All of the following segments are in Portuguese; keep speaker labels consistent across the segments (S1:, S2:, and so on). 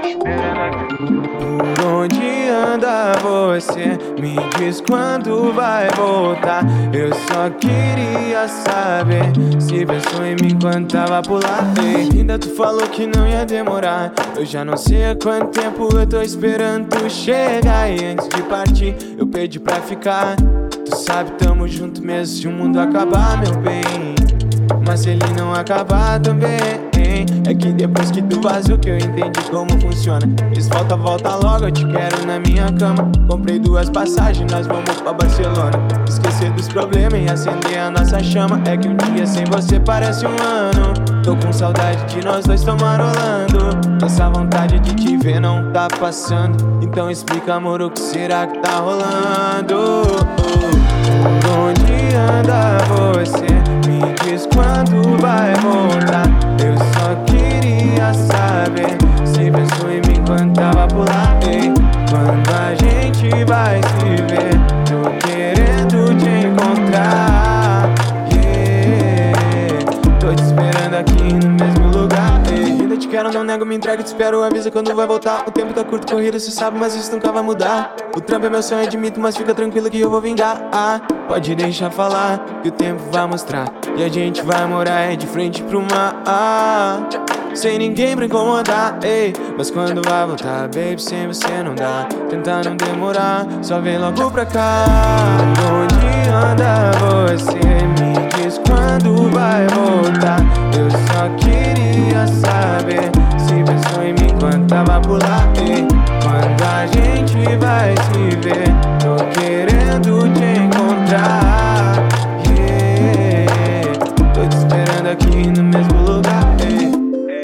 S1: Por onde anda você? Me diz quando vai voltar. Eu só queria saber se pensou em mim quando tava por lá. Ei, ainda tu falou que não ia demorar. Eu já não sei há quanto tempo eu tô esperando tu chegar. E antes de partir eu pedi pra ficar. Tu sabe, tamo junto mesmo se o mundo acabar, meu bem. Mas se ele não acabar também, é que depois que tu vazou que eu entendi como funciona. Diz volta, volta logo, eu te quero na minha cama. Comprei 2 passagens, nós vamos pra Barcelona. Esquecer dos problemas e acender a nossa chama. É que um dia sem você parece um ano. Tô com saudade de nós dois rolando. Essa vontade de te ver não tá passando. Então explica, amor, o que será que tá rolando? Por onde anda você? Me diz quando vai voltar. Eu só queria saber se pensou em mim quando tava por lá. Ei, quando a gente vai se ver, tô querendo te encontrar. Yeah, tô te esperando aqui no mesmo lugar. Ei, ainda te quero, não nego, me entrega, te espero, avisa quando vai voltar. O tempo tá curto, corrida, cê sabe, mas isso nunca vai mudar. O trampo é meu sonho, admito, mas fica tranquilo que eu vou vingar. Pode deixar falar, que o tempo vai mostrar. E a gente vai morar de frente pro mar, sem ninguém pra incomodar, ei. Mas quando vai voltar, baby, sem você não dá. Tentar não demorar, só vem logo pra cá. Onde anda você? Me diz quando vai voltar. Eu só queria saber se pensou em mim quando tava por lá, ei. Quando a gente vai se ver, tô querendo te encontrar. Yeah, tô te esperando aqui no mesmo lugar, ei.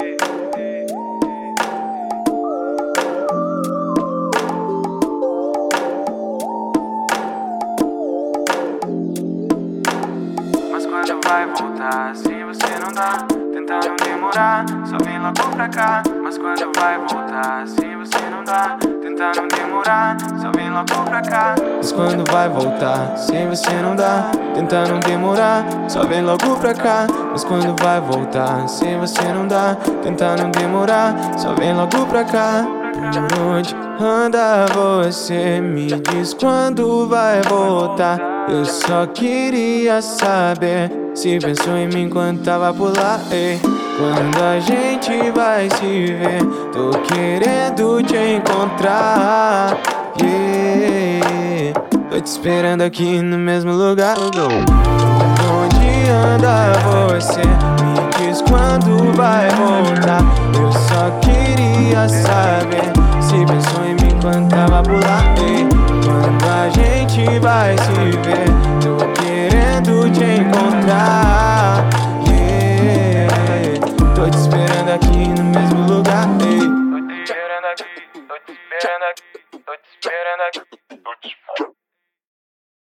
S1: Mas quando vai voltar, se você não dá, tentar não demorar, só vem logo pra cá. Mas quando vai voltar, se você não dá, tentar não demorar, só vem logo pra cá. Mas quando vai voltar, se você não dá, tentar não demorar, só vem logo pra cá. Mas quando vai voltar, se você não dá, tentar não demorar, só vem logo pra cá. Por onde anda você? Me diz quando vai voltar. Eu só queria saber se pensou em mim quando tava por lá, ei. Quando a gente vai se ver, tô querendo te encontrar. Yeah, tô te esperando aqui no mesmo lugar. Onde anda você? Me diz quando vai voltar. Eu só queria saber se pensou em mim quando tava por lá, ei. Quando a gente vai se ver, tô querendo te encontrar. Yeah, tô te esperando aqui no mesmo lugar, ei. Tô te esperando aqui, tô te esperando aqui, tô te esperando aqui, tô te esperando.